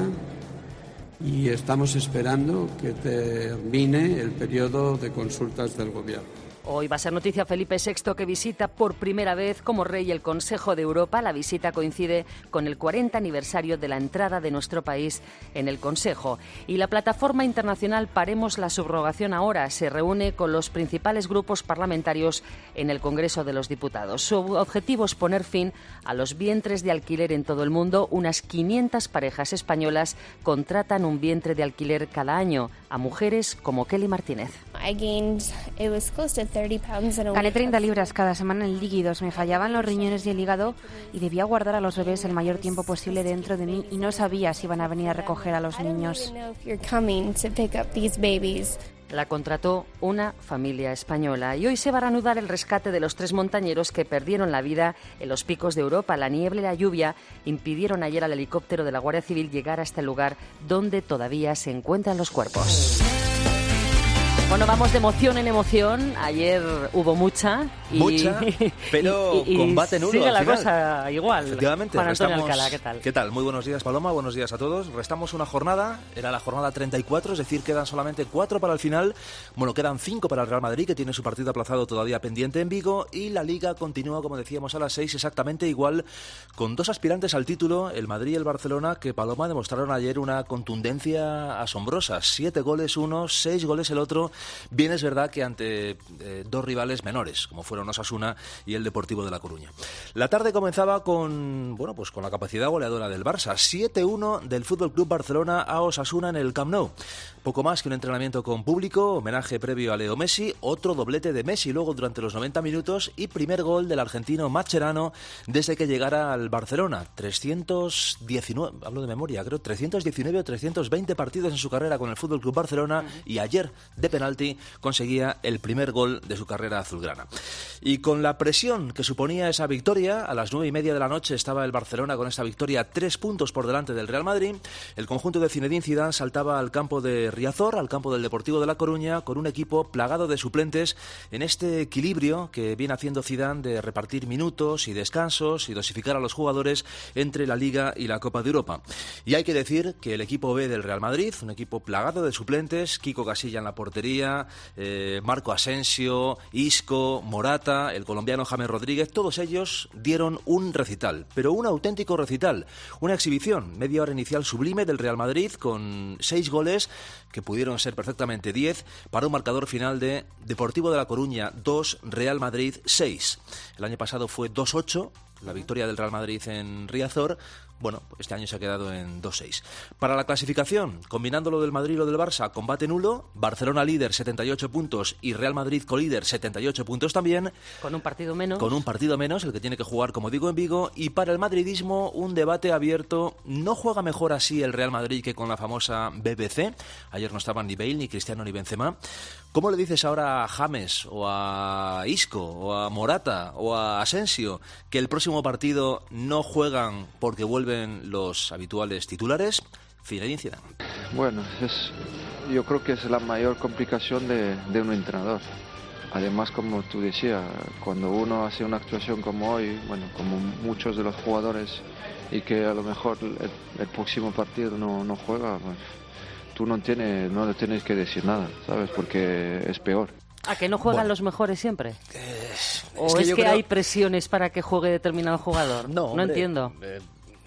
y estamos esperando que termine el periodo de consultas del Gobierno. Hoy va a ser noticia Felipe sexto, que visita por primera vez como rey el Consejo de Europa. La visita coincide con el cuarenta aniversario de la entrada de nuestro país en el Consejo. Y la plataforma internacional Paremos la Subrogación Ahora se reúne con los principales grupos parlamentarios en el Congreso de los Diputados. Su objetivo es poner fin a los vientres de alquiler en todo el mundo. Unas quinientas parejas españolas contratan un vientre de alquiler cada año a mujeres como Kelly Martínez. Gané treinta libras cada semana en líquidos, me fallaban los riñones y el hígado y debía guardar a los bebés el mayor tiempo posible dentro de mí y no sabía si iban a venir a recoger a los niños. La contrató una familia española y hoy se va a reanudar el rescate de los tres montañeros que perdieron la vida en los picos de Europa. La niebla y la lluvia impidieron ayer al helicóptero de la Guardia Civil llegar a este lugar donde todavía se encuentran los cuerpos. Bueno, vamos de emoción en emoción. Ayer hubo mucha. Y, mucha, pero y, y, combate nulo. Sigue al la final. cosa igual. Efectivamente. Juan Antonio restamos... Alcalá, ¿qué tal? ¿Qué tal? Muy buenos días, Paloma. Buenos días a todos. Restamos una jornada. Era la jornada treinta y cuatro, es decir, quedan solamente cuatro para el final. Bueno, quedan cinco para el Real Madrid, que tiene su partido aplazado todavía pendiente en Vigo. Y la Liga continúa, como decíamos, a las seis, exactamente igual, con dos aspirantes al título, el Madrid y el Barcelona, que, Paloma, demostraron ayer una contundencia asombrosa. Siete goles uno, seis goles el otro. Bien es verdad que ante eh, dos rivales menores, como fueron Osasuna y el Deportivo de La Coruña. La tarde comenzaba con, bueno, pues con la capacidad goleadora del Barça. siete uno del F C Barcelona a Osasuna en el Camp Nou. Poco más que un entrenamiento con público, homenaje previo a Leo Messi, otro doblete de Messi luego durante los noventa minutos y primer gol del argentino Mascherano desde que llegara al Barcelona. trescientos diecinueve, hablo de memoria, creo, trescientos diecinueve o trescientos veinte partidos en su carrera con el F C Barcelona y ayer de penalti conseguía el primer gol de su carrera azulgrana. Y con la presión que suponía esa victoria, a las nueve y media de la noche estaba el Barcelona con esta victoria tres puntos por delante del Real Madrid. El conjunto de Zinedine Zidane saltaba al campo de Riazor, al campo del Deportivo de La Coruña, con un equipo plagado de suplentes en este equilibrio que viene haciendo Zidane de repartir minutos y descansos y dosificar a los jugadores entre la Liga y la Copa de Europa. Y hay que decir que el equipo B del Real Madrid, un equipo plagado de suplentes, Kiko Casilla en la portería, eh, Marco Asensio, Isco, Morata, el colombiano James Rodríguez, todos ellos dieron un recital, pero un auténtico recital, una exhibición, media hora inicial sublime del Real Madrid con seis goles que pudieron ser perfectamente diez para un marcador final de Deportivo de La Coruña dos, Real Madrid seis. El año pasado fue dos ocho, la victoria del Real Madrid en Riazor. Bueno, este año se ha quedado en dos seis. Para la clasificación, combinando lo del Madrid y lo del Barça, combate nulo, Barcelona líder setenta y ocho puntos y Real Madrid colíder setenta y ocho puntos también. Con un partido menos. Con un partido menos, el que tiene que jugar, como digo, en Vigo. Y para el madridismo, un debate abierto. ¿No juega mejor así el Real Madrid que con la famosa B B C? Ayer no estaban ni Bale, ni Cristiano, ni Benzema. ¿Cómo le dices ahora a James, o a Isco, o a Morata, o a Asensio, que el próximo partido no juegan porque vuelven los habituales titulares? Zinedine Zidane. Bueno, es, yo creo que es la mayor complicación de, de un entrenador. Además, como tú decías, cuando uno hace una actuación como hoy, bueno, como muchos de los jugadores, y que a lo mejor el, el próximo partido no, no juega, pues tú no tienes, no le tienes que decir nada, ¿sabes? Porque es peor. ¿A que no juegan bueno, los mejores siempre? Eh, ¿O es que, es que creo... hay presiones para que juegue determinado jugador? No, hombre, no entiendo. Eh...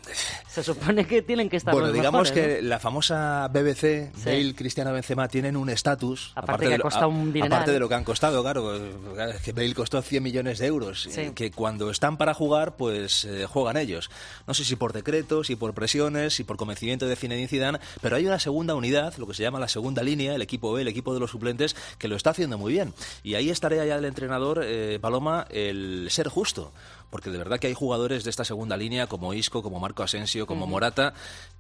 Se supone que tienen que estar bueno, los digamos mejores, que ¿no? La famosa B B C, sí. Bale, Cristiano, Benzema tienen un estatus, aparte, aparte, que de ha costado un dineral. aparte de lo que han costado, claro, que Bale costó cien millones de euros, sí. que cuando están para jugar, pues eh, juegan ellos. No sé si por decreto, si por presiones, si por convencimiento de Zinedine Zidane, pero hay una segunda unidad, lo que se llama la segunda línea, el equipo B, el equipo de los suplentes, que lo está haciendo muy bien. Y ahí es tarea ya del entrenador, eh, Paloma, el ser justo. Porque de verdad que hay jugadores de esta segunda línea como Isco, como Marco Asensio, como uh-huh. Morata,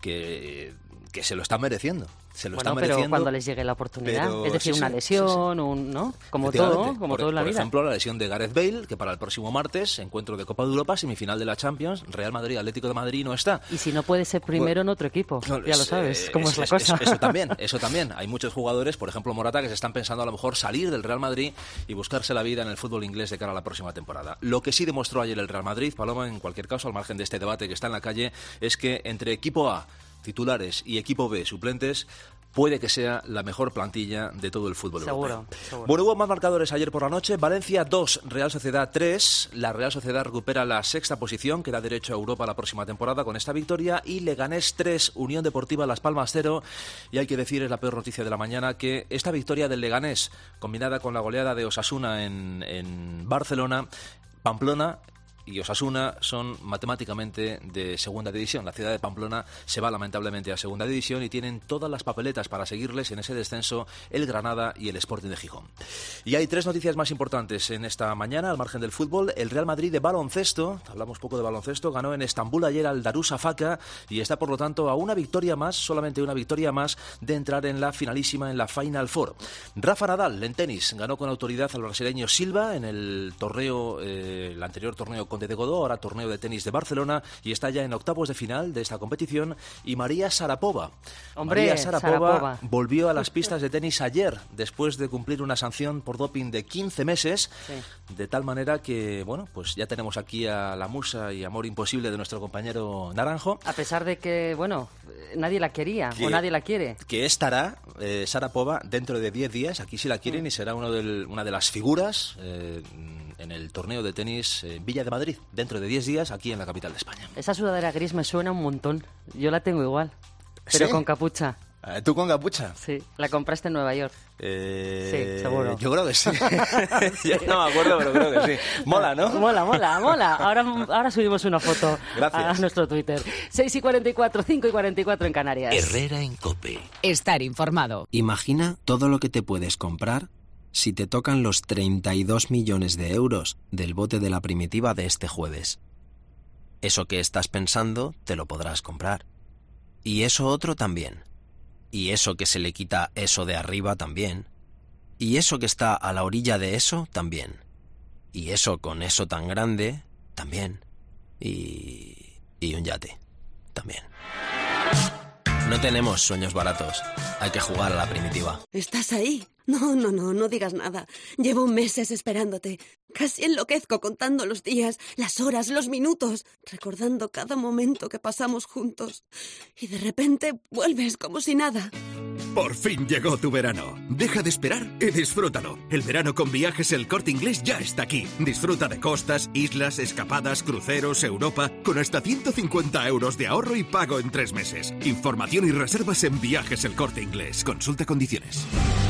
que, que se lo están mereciendo. Se lo bueno, están mereciendo. Pero cuando les llegue la oportunidad, pero, es decir, sí, una sí, lesión, sí, sí. Un, ¿no? Como todo, como por, todo en la por vida. Por ejemplo, la lesión de Gareth Bale, que para el próximo martes, encuentro de Copa de Europa, semifinal de la Champions, Real Madrid, Atlético de Madrid no está. Y si no puede ser primero bueno, en otro equipo, no, ya lo sabes, eh, cómo es, es la cosa. Es, eso también, eso también. Hay muchos jugadores, por ejemplo Morata, que se están pensando a lo mejor salir del Real Madrid y buscarse la vida en el fútbol inglés de cara a la próxima temporada. Lo que sí demostró ayer el Real Madrid, Paloma, en cualquier caso, al margen de este debate que está en la calle, es que entre equipo A, titulares, y equipo B, suplentes, puede que sea la mejor plantilla de todo el fútbol seguro, europeo. Seguro. Bueno, hubo más marcadores ayer por la noche. Valencia dos, Real Sociedad tres. La Real Sociedad recupera la sexta posición, que da derecho a Europa la próxima temporada con esta victoria. Y Leganés tres, Unión Deportiva Las Palmas cero. Y hay que decir, es la peor noticia de la mañana, que esta victoria del Leganés, combinada con la goleada de Osasuna en, en Barcelona, Pamplona y Osasuna son matemáticamente de segunda división. La ciudad de Pamplona se va lamentablemente a segunda división y tienen todas las papeletas para seguirles en ese descenso el Granada y el Sporting de Gijón. Y hay tres noticias más importantes en esta mañana, al margen del fútbol. El Real Madrid de baloncesto, hablamos poco de baloncesto, ganó en Estambul ayer al Darüşşafaka y está por lo tanto a una victoria más, solamente una victoria más, de entrar en la finalísima, en la Final Four. Rafa Nadal en tenis ganó con autoridad al brasileño Silva en el torneo, eh, el anterior torneo Conde de Godó, ahora torneo de tenis de Barcelona, y está ya en octavos de final de esta competición. Y María Sharapova, Hombre, María Sharapova, Sharapova volvió a las pistas de tenis ayer después de cumplir una sanción por doping de quince meses, sí. De tal manera que, bueno, pues ya tenemos aquí a la musa y amor imposible de nuestro compañero Naranjo. A pesar de que, bueno, nadie la quería que, o nadie la quiere. Que estará eh, Sharapova dentro de diez días, aquí sí la quieren, mm. y será uno del, una de las figuras eh, en el torneo de tenis eh, Villa de Madrid, dentro de diez días, aquí en la capital de España. Esa sudadera gris me suena un montón. Yo la tengo igual, pero ¿sí? Con capucha. ¿Tú con capucha? Sí, la compraste en Nueva York. Eh, sí, seguro. Yo creo que sí. Sí. No me acuerdo, pero creo que sí. Mola, ¿no? Mola, mola, mola. Ahora, ahora subimos una foto Gracias. a nuestro Twitter. seis y cuarenta y cuatro, cinco y cuarenta y cuatro en Canarias. Herrera en COPE. Estar informado. Imagina todo lo que te puedes comprar si te tocan los treinta y dos millones de euros del bote de la primitiva de este jueves. Eso que estás pensando te lo podrás comprar. Y eso otro también. Y eso que se le quita eso de arriba también. Y eso que está a la orilla de eso también. Y eso con eso tan grande también. Y... y un yate también. No tenemos sueños baratos. Hay que jugar a la primitiva. ¿Estás ahí? No, no, no, no digas nada. Llevo meses esperándote. Casi enloquezco contando los días, las horas, los minutos, recordando cada momento que pasamos juntos. Y de repente vuelves como si nada. Por fin llegó tu verano. Deja de esperar y disfrútalo. El verano con Viajes El Corte Inglés ya está aquí. Disfruta de costas, islas, escapadas, cruceros, Europa, con hasta ciento cincuenta euros de ahorro y pago en tres meses. Información y reservas en Viajes El Corte Inglés. Consulta condiciones.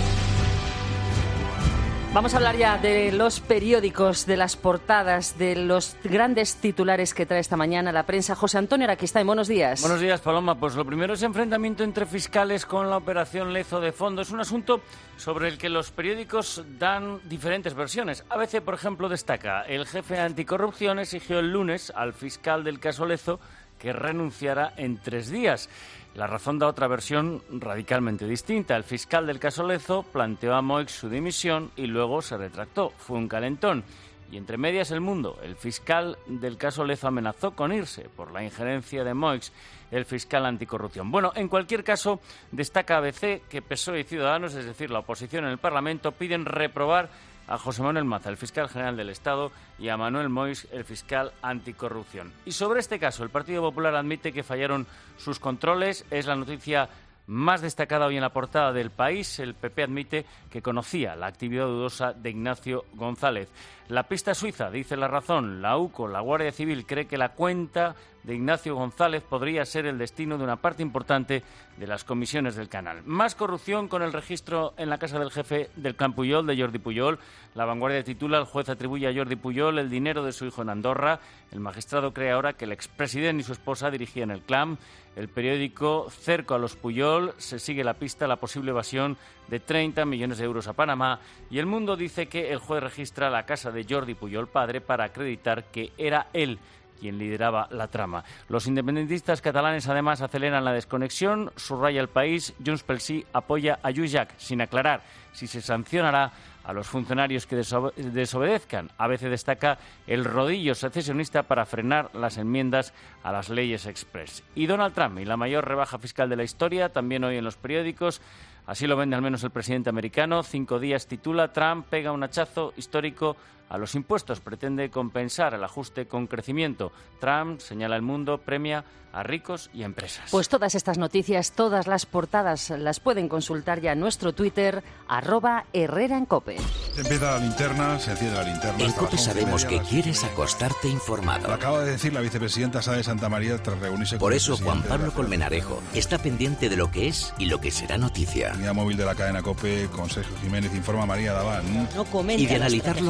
Vamos a hablar ya de los periódicos, de las portadas, de los grandes titulares que trae esta mañana la prensa. José Antonio Araquistáin, buenos días. Buenos días, Paloma. Pues lo primero es enfrentamiento entre fiscales con la operación Lezo de fondo. Es un asunto sobre el que los periódicos dan diferentes versiones. A B C, por ejemplo, destaca: el jefe anticorrupción exigió el lunes al fiscal del caso Lezo que renunciara en tres días. La razón da otra versión radicalmente distinta. El fiscal del caso Lezo planteó a Moix su dimisión y luego se retractó. Fue un calentón. Y entre medias El Mundo. El fiscal del caso Lezo amenazó con irse por la injerencia de Moix, el fiscal anticorrupción. Bueno, en cualquier caso, destaca A B C que P S O E y Ciudadanos, es decir, la oposición en el Parlamento, piden reprobar a José Manuel Maza, el fiscal general del Estado, y a Manuel Moix, el fiscal anticorrupción. Y sobre este caso, el Partido Popular admite que fallaron sus controles. Es la noticia más destacada hoy en la portada del País. El P P admite que conocía la actividad dudosa de Ignacio González. La pista suiza, dice La Razón. La U C O, la Guardia Civil, cree que la cuenta de Ignacio González podría ser el destino de una parte importante de las comisiones del canal. Más corrupción con el registro en la casa del jefe del clan Puyol, de Jordi Puyol. La Vanguardia titula: el juez atribuye a Jordi Puyol el dinero de su hijo en Andorra. El magistrado cree ahora que el expresidente y su esposa dirigían el clan. El periódico: cerco a los Puyol, se sigue la pista a la posible evasión de treinta millones de euros a Panamá. Y El Mundo dice que el juez registra la casa de Jordi Puyol padre para acreditar que era él quien lideraba la trama. Los independentistas catalanes además aceleran la desconexión. Subraya El País: Junts pel Sí apoya a Lluís Llach, sin aclarar si se sancionará a los funcionarios que desobe- desobedezcan. A veces destaca el rodillo secesionista para frenar las enmiendas a las leyes express. Y Donald Trump y la mayor rebaja fiscal de la historia, también hoy en los periódicos. Así lo vende al menos el presidente americano. Cinco días titula: Trump pega un hachazo histórico a los impuestos. Pretende compensar el ajuste con crecimiento. Trump, señala El Mundo, premia a ricos y a empresas. Pues todas estas noticias, todas las portadas, las pueden consultar ya en nuestro Twitter, arroba Herrera en Cope. Se empieza la linterna, se enciende la linterna. En COPE sabemos que quieres acostarte informado. Lo acaba de decir la vicepresidenta Sá de Santa María tras reunirse con Por el eso Juan Pablo Colmenarejo está pendiente de lo que es y lo que será noticia. Unidad móvil de la cadena COPE con Sergio Jiménez, informa María Daván. No y de analizarlo con los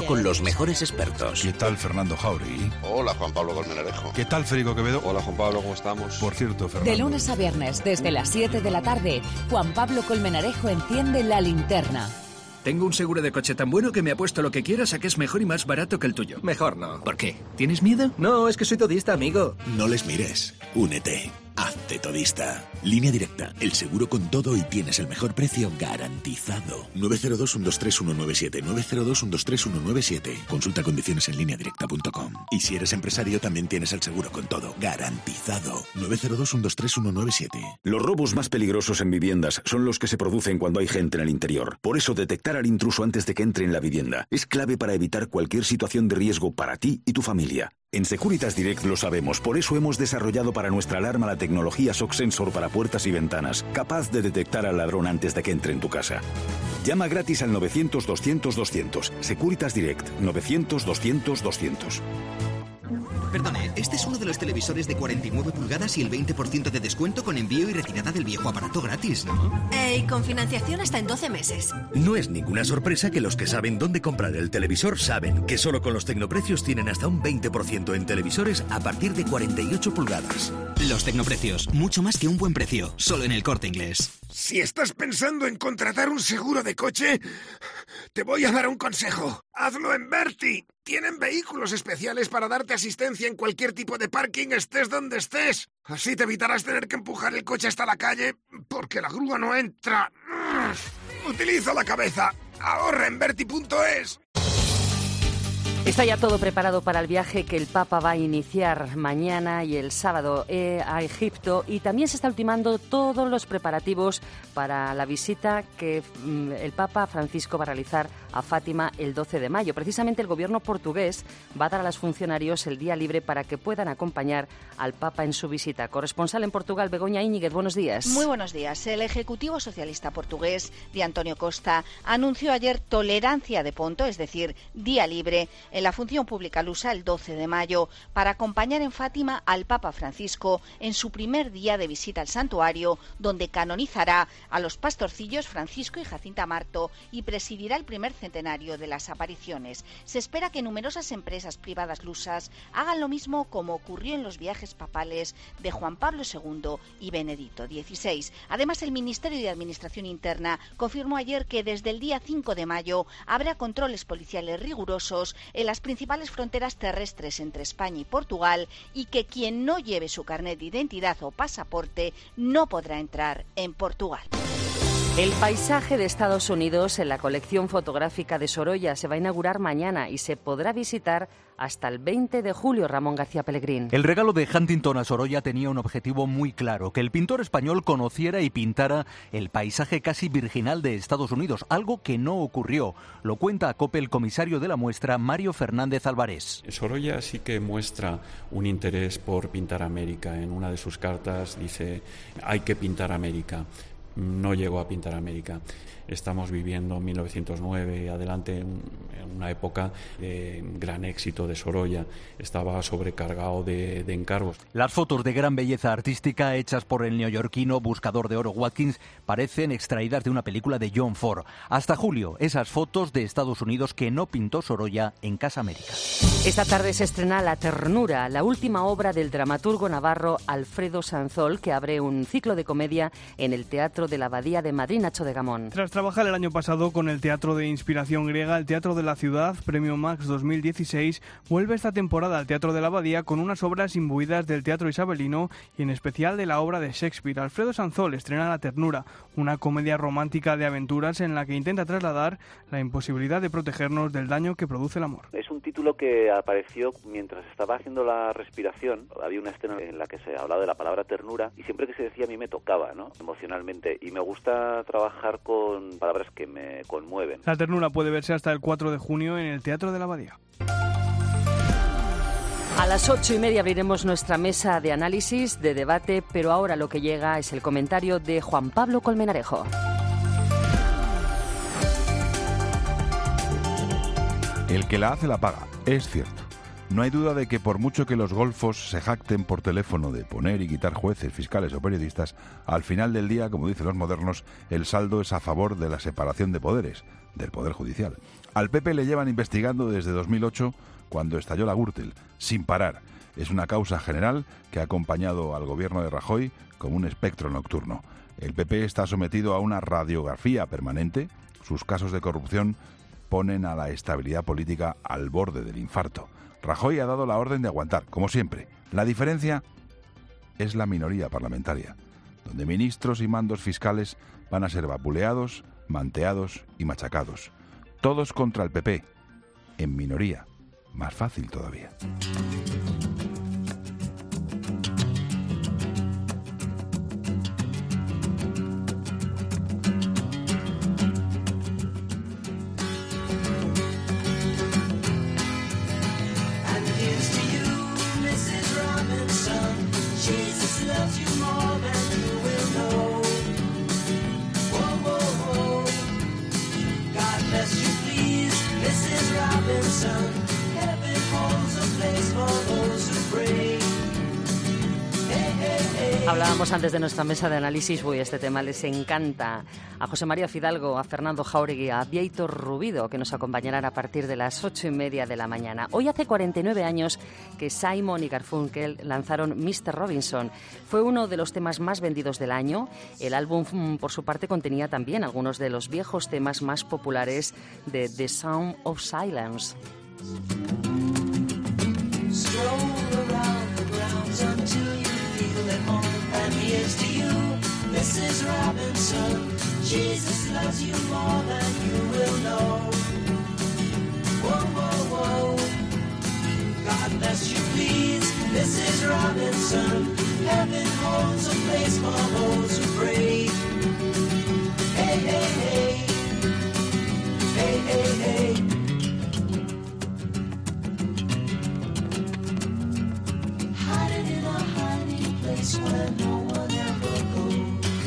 mejores expertos. ¿Qué tal Fernando Jauregui? Hola Juan Pablo Colmenarejo. ¿Qué tal Federico Quevedo? Hola Juan Pablo, ¿cómo estamos? Por cierto, Fernando. De lunes a viernes, desde las siete de la tarde, Juan Pablo Colmenarejo enciende la linterna. Tengo un seguro de coche tan bueno que me apuesto lo que quieras a que es mejor y más barato que el tuyo. Mejor no. ¿Por qué? ¿Tienes miedo? No, es que soy todista, amigo. No les mires. Únete. Hazte todista. Línea Directa. El seguro con todo y tienes el mejor precio garantizado. nueve cero dos, uno dos tres, uno nueve siete. nueve cero dos, uno dos tres, uno nueve siete. Consulta condiciones en línea directa punto com. Y si eres empresario también tienes el seguro con todo garantizado. nueve cero dos, uno dos tres, uno nueve siete. Los robos más peligrosos en viviendas son los que se producen cuando hay gente en el interior. Por eso detectar al intruso antes de que entre en la vivienda es clave para evitar cualquier situación de riesgo para ti y tu familia. En Securitas Direct lo sabemos, por eso hemos desarrollado para nuestra alarma la tecnología Shock Sensor para puertas y ventanas, capaz de detectar al ladrón antes de que entre en tu casa. Llama gratis al novecientos, doscientos, doscientos. Securitas Direct, novecientos, doscientos, doscientos. Perdone, este es uno de los televisores de cuarenta y nueve pulgadas y el veinte por ciento de descuento con envío y retirada del viejo aparato gratis, ¿no? Eh, y con financiación hasta en doce meses. No es ninguna sorpresa que los que saben dónde comprar el televisor saben que solo con los Tecnoprecios tienen hasta un veinte por ciento en televisores a partir de cuarenta y ocho pulgadas. Los Tecnoprecios, mucho más que un buen precio, solo en El Corte Inglés. Si estás pensando en contratar un seguro de coche, te voy a dar un consejo. Hazlo en Berti. Tienen vehículos especiales para darte asistencia en cualquier tipo de parking, estés donde estés. Así te evitarás tener que empujar el coche hasta la calle porque la grúa no entra. Utiliza la cabeza. Ahorra en Berti punto es. Está ya todo preparado para el viaje que el Papa va a iniciar mañana y el sábado eh, a Egipto, y también se está ultimando todos los preparativos para la visita que mm, el Papa Francisco va a realizar a Fátima el doce de mayo. Precisamente el gobierno portugués va a dar a los funcionarios el día libre para que puedan acompañar al Papa en su visita. Corresponsal en Portugal, Begoña Íñiguez, buenos días. Muy buenos días. El Ejecutivo Socialista portugués de António Costa anunció ayer tolerancia de ponto, es decir, día libre, en la función pública lusa el doce de mayo para acompañar en Fátima al Papa Francisco en su primer día de visita al santuario, donde canonizará a los pastorcillos Francisco y Jacinta Marto y presidirá el primer centenario de las apariciones. Se espera que numerosas empresas privadas lusas hagan lo mismo como ocurrió en los viajes papales de Juan Pablo segundo y Benedicto dieciséis. Además, el Ministerio de Administración Interna confirmó ayer que desde el día cinco de mayo habrá controles policiales rigurosos en las principales fronteras terrestres entre España y Portugal y que quien no lleve su carnet de identidad o pasaporte no podrá entrar en Portugal. El paisaje de Estados Unidos en la colección fotográfica de Sorolla se va a inaugurar mañana y se podrá visitar hasta el veinte de julio. Ramón García Pellegrín. El regalo de Huntington a Sorolla tenía un objetivo muy claro: que el pintor español conociera y pintara el paisaje casi virginal de Estados Unidos, algo que no ocurrió. Lo cuenta a COPE el comisario de la muestra, Mario Fernández Álvarez. Sorolla sí que muestra un interés por pintar América. En una de sus cartas dice: hay que pintar América. No llegó a pintar América. Estamos viviendo mil novecientos nueve adelante, en una época de gran éxito de Sorolla. Estaba sobrecargado de, de encargos. Las fotos de gran belleza artística hechas por el neoyorquino buscador de oro Watkins parecen extraídas de una película de John Ford. Hasta julio, esas fotos de Estados Unidos que no pintó Sorolla en Casa América. Esta tarde se estrena La Ternura, la última obra del dramaturgo navarro Alfredo Sanzol, que abre un ciclo de comedia en el Teatro de la Abadía de Madrid. Nacho de Gamón. Tras trabajar el año pasado con el Teatro de Inspiración Griega, el Teatro de la Ciudad, Premio Max dos mil dieciséis, vuelve esta temporada al Teatro de la Abadía con unas obras imbuidas del teatro isabelino y en especial de la obra de Shakespeare. Alfredo Sanzol estrena La Ternura, una comedia romántica de aventuras en la que intenta trasladar la imposibilidad de protegernos del daño que produce el amor. Es un título que apareció mientras estaba haciendo La Respiración. Había una escena en la que se hablaba de la palabra ternura y siempre que se decía a mí me tocaba, ¿no?, emocionalmente, y me gusta trabajar con palabras que me conmueven. La Ternura puede verse hasta el cuatro de junio en el Teatro de la Abadía. A las ocho y media abriremos nuestra mesa de análisis, de debate, pero ahora lo que llega es el comentario de Juan Pablo Colmenarejo. El que la hace la paga, es cierto. No hay duda de que por mucho que los golfos se jacten por teléfono de poner y quitar jueces, fiscales o periodistas, al final del día, como dicen los modernos, el saldo es a favor de la separación de poderes, del Poder Judicial. Al P P le llevan investigando desde dos mil ocho, cuando estalló la Gürtel, sin parar. Es una causa general que ha acompañado al gobierno de Rajoy como un espectro nocturno. El P P está sometido a una radiografía permanente. Sus casos de corrupción ponen a la estabilidad política al borde del infarto. Rajoy ha dado la orden de aguantar, como siempre. La diferencia es la minoría parlamentaria, donde ministros y mandos fiscales van a ser vapuleados, manteados y machacados. Todos contra el P P, en minoría. Más fácil todavía. Hablábamos antes de nuestra mesa de análisis, uy, este tema les encanta. A José María Fidalgo, a Fernando Jáuregui, a Bieito Rubido, que nos acompañarán a partir de las ocho y media de la mañana. Hoy hace cuarenta y nueve años que Simon y Garfunkel lanzaron mister Robinson. Fue uno de los temas más vendidos del año. El álbum, por su parte, contenía también algunos de los viejos temas más populares de The Sound of Silence. And here's to you, Missus Robinson. Jesus loves you more than you will know. Whoa, whoa, whoa. God bless you, please, Missus Robinson. Heaven holds a place for those who pray. Hey, hey, hey. Hey, hey, hey. Hiding in a hiding place where no one ever goes.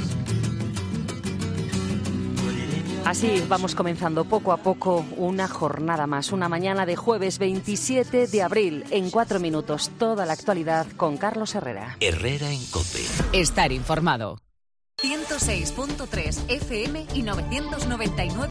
Así vamos comenzando poco a poco una jornada más, una mañana de jueves veintisiete de abril. En cuatro minutos, toda la actualidad con Carlos Herrera. Herrera en COPE. Estar informado. ciento seis punto tres F M y novecientos noventa y nueve.